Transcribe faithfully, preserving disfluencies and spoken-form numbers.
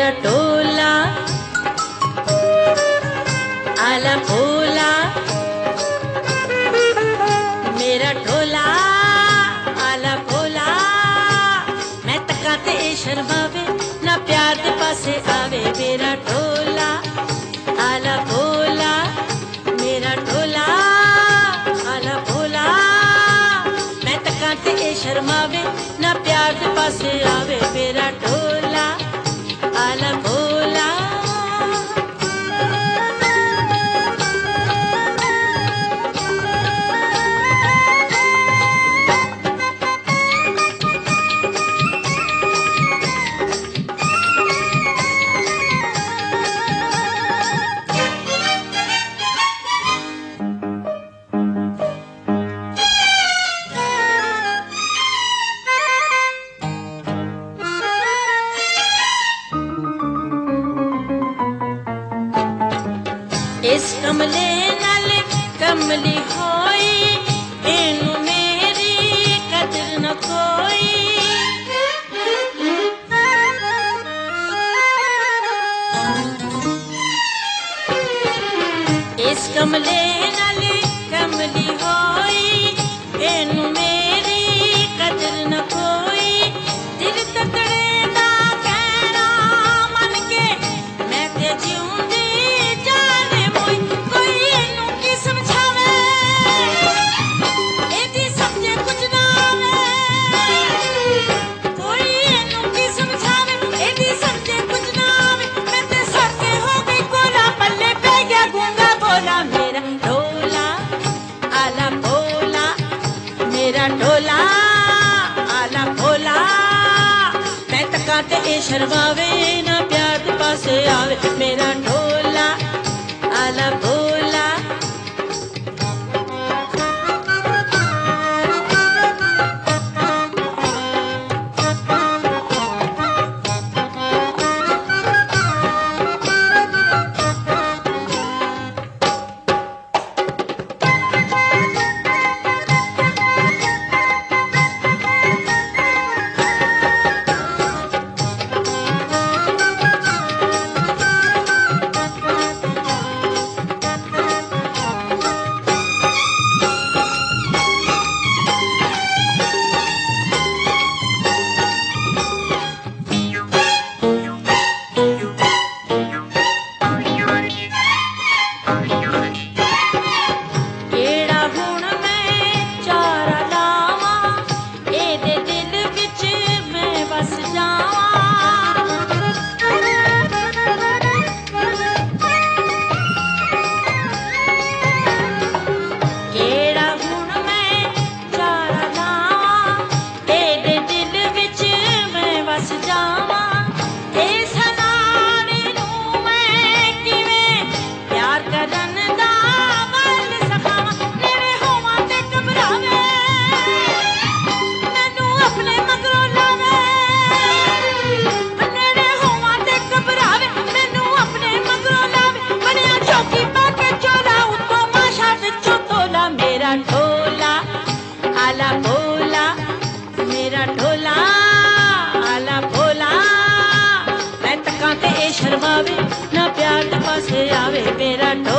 मेरा ढोला आला भोला, मेरा ढोला आला भोला। मैं तका ते शर्मावे ना प्यार दे पासे आवे। मेरा ढोला आला भोला, मेरा ढोला आला भोला। मैं तका ते शर्मावे ना प्यार दे पासे आवे। मेरा ढोला आला भोला। इस कमले नाल कमली होई, इनू मेरी कदर न कोई। इस कमले नाल कमली होई, इनू मेरी कदर न कोई। दिल तकड़े दा कहना मन के मैं ते जिऊंदी मेरा ढोला आला भोला। मैं तका ते शर्मावे ना प्यार दे पासे आवे। मेरा ढोला आला भोला। ढोला आला भोला, मेरा ढोला आला भोला। मैं तका ते शर्मावे ना प्यार दे पासे आवे। मेरा